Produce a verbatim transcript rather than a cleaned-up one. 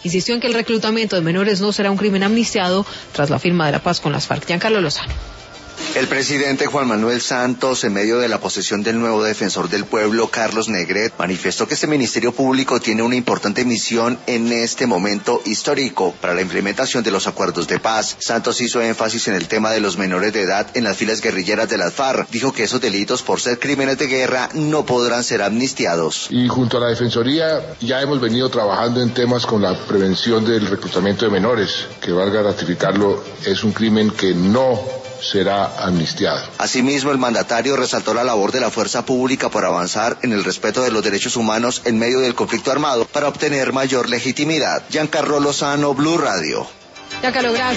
insistió en que el reclutamiento de menores no será un crimen amnistiado tras la firma de la paz con las FARC. Giancarlo Lozano. El presidente Juan Manuel Santos, en medio de la posesión del nuevo defensor del pueblo, Carlos Negret, manifestó que este Ministerio Público tiene una importante misión en este momento histórico para la implementación de los acuerdos de paz. Santos hizo énfasis en el tema de los menores de edad en las filas guerrilleras de las FARC. Dijo que esos delitos, por ser crímenes de guerra, no podrán ser amnistiados. Y junto a la Defensoría ya hemos venido trabajando en temas con la prevención del reclutamiento de menores, que valga ratificarlo, es un crimen que no será amnistiado. Asimismo, el mandatario resaltó la labor de la fuerza pública por avanzar en el respeto de los derechos humanos en medio del conflicto armado para obtener mayor legitimidad. Giancarlo Lozano, Blue Radio. Giancarlo, gracias.